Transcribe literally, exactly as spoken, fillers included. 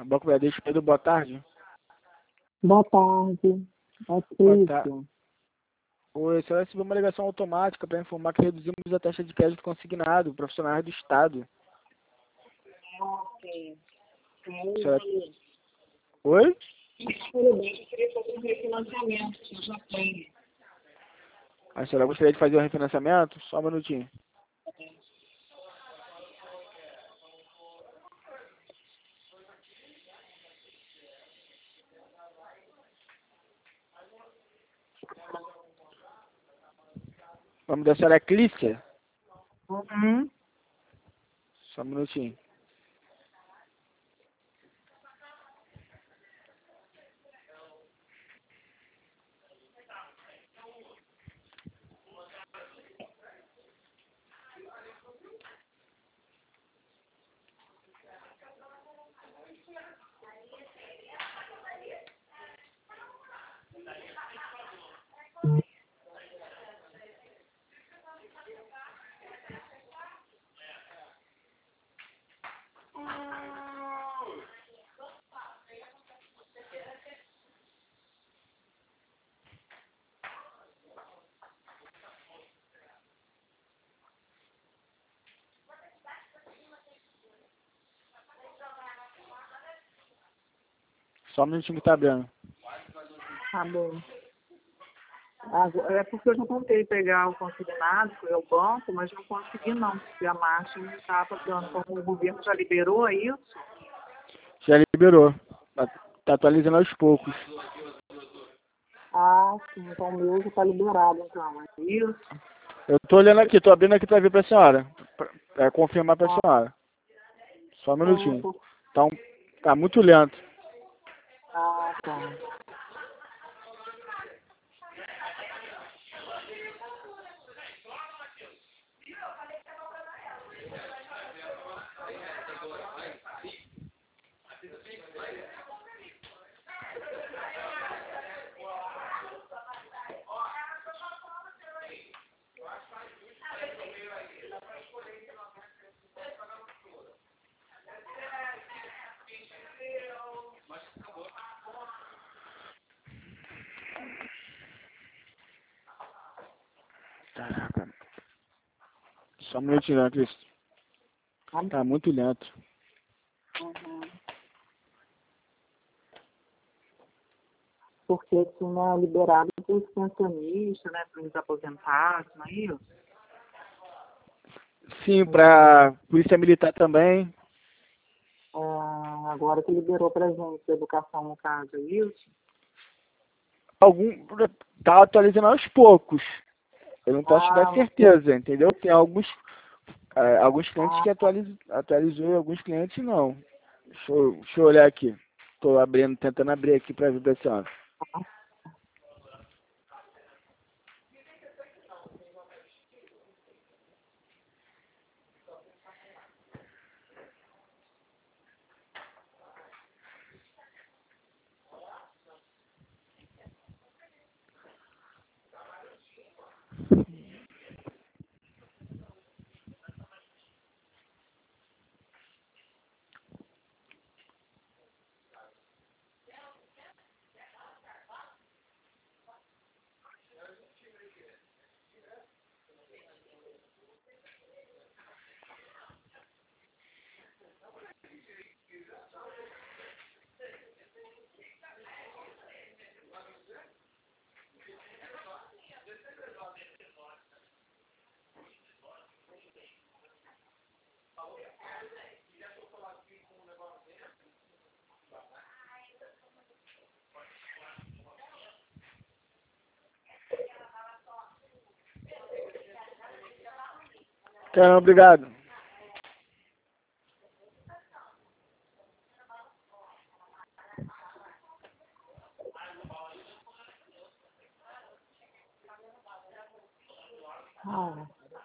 Banco Bradesco, Pedro, boa tarde. Boa tarde. É Boa tarde. Cristian. Oi, você vai receber uma ligação automática para informar que reduzimos a taxa de crédito consignado profissionais do Estado. Ok. Senhora... Oi? Eu queria fazer um refinanciamento, que eu já tenho. A senhora gostaria de fazer um refinanciamento? Só um minutinho. O nome da senhora é Clícia? Uhum. Só um minutinho. Só um minutinho que tá abrindo. Tá bom. Agora, é porque eu já tentei pegar o consignado, fui ao banco, mas não consegui não, porque a marcha não estava dando. Como o governo já liberou isso? Já liberou. Tá, tá atualizando aos poucos. Ah, sim, então o meu já está liberado, então, é isso? Eu tô olhando aqui, tô abrindo aqui pra ver pra senhora. Pra, pra confirmar pra Ah, senhora. Só um é, minutinho. por... Tá, um, tá muito lento. ah, tá. Caraca. Só um minutinho, né, Cris? Ah, Tá muito lento. uhum. Porque tinha liberado para os pensionistas, né, para os aposentados, não é isso? Sim, pra Polícia Militar também. É, agora que liberou para a gente, a educação no caso, é isso? Algum. Tá atualizando aos poucos. Eu não posso te dar Ah, certeza, entendeu? Tem alguns, é, alguns clientes ah, que atualizam, atualizou e alguns clientes não. Deixa eu, deixa eu olhar aqui. Tô abrindo, tentando abrir aqui pra ver pra senhora. Caramba, obrigado. ah.